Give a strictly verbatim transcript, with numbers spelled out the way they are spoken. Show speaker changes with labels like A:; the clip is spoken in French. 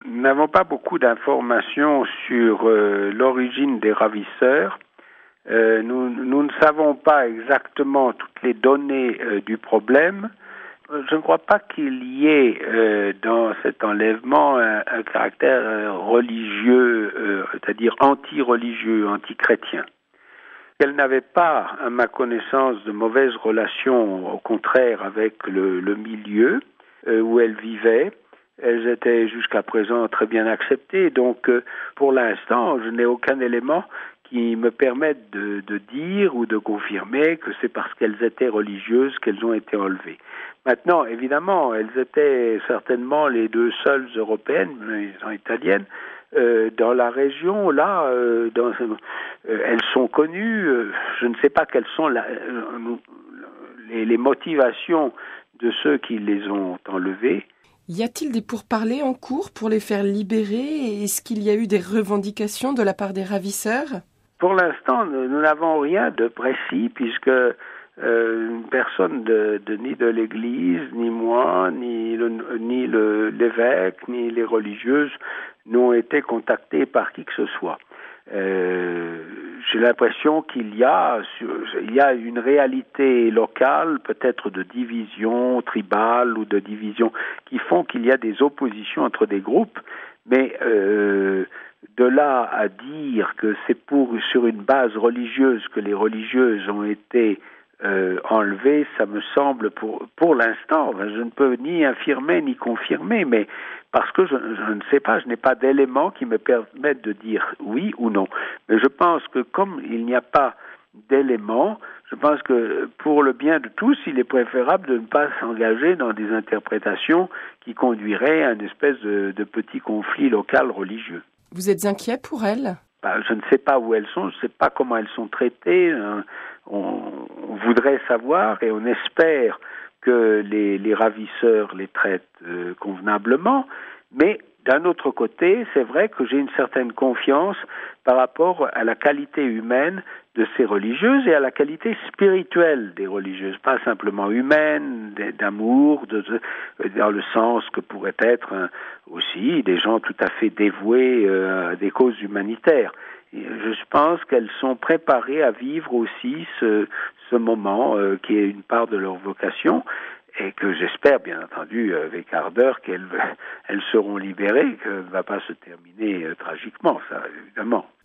A: nous n'avons pas beaucoup d'informations sur euh, l'origine des ravisseurs. Euh, nous, nous ne savons pas exactement toutes les données euh, du problème. Je ne crois pas qu'il y ait euh, dans cet enlèvement un, un caractère euh, religieux, euh, c'est-à-dire anti-religieux, anti-chrétien. Qu'elle n'avait pas, à ma connaissance, de mauvaises relations, au contraire, avec le, le milieu euh, où elle vivait. Elles étaient jusqu'à présent très bien acceptées. Donc, euh, pour l'instant, je n'ai aucun élément qui me permette de, de dire ou de confirmer que c'est parce qu'elles étaient religieuses qu'elles ont été enlevées. Maintenant, évidemment, elles étaient certainement les deux seules européennes, mais elles sont italiennes, euh, dans la région. Là, euh, dans, euh, elles sont connues. Euh, je ne sais pas quelles sont la, euh, les, les motivations de ceux qui les ont enlevées.
B: Y a-t-il des pourparlers en cours pour les faire libérer? Est-ce qu'il y a eu des revendications de la part des ravisseurs?
A: Pour l'instant, nous n'avons rien de précis puisque euh, une personne de, de, ni de l'Église, ni moi, ni, le, ni le, l'évêque, ni les religieuses n'ont été contactés par qui que ce soit. Euh, j'ai l'impression qu'il y a, il y a une réalité locale, peut-être de division tribale ou de division, qui font qu'il y a des oppositions entre des groupes, mais euh, de là à dire que c'est pour sur une base religieuse que les religieuses ont été euh, enlevées, ça me semble pour pour l'instant, je ne peux ni affirmer ni confirmer, mais parce que je, je ne sais pas, je n'ai pas d'éléments qui me permettent de dire oui ou non. Mais je pense que comme il n'y a pas d'éléments, je pense que pour le bien de tous, il est préférable de ne pas s'engager dans des interprétations qui conduiraient à une espèce de, de petit conflit local religieux.
B: Vous êtes inquiet pour elles?
A: Ben, je ne sais pas où elles sont, je ne sais pas comment elles sont traitées. On, on voudrait savoir et on espère que les, les ravisseurs les traitent euh, convenablement, mais d'un autre côté, c'est vrai que j'ai une certaine confiance par rapport à la qualité humaine de ces religieuses et à la qualité spirituelle des religieuses, pas simplement humaine, d'amour, de, de, dans le sens que pourraient être hein, aussi des gens tout à fait dévoués euh, à des causes humanitaires. Et je pense qu'elles sont préparées à vivre aussi ce, ce moment euh, qui est une part de leur vocation et que j'espère bien entendu avec ardeur qu'elles elles seront libérées, que ça ne va pas se terminer euh, tragiquement, ça évidemment.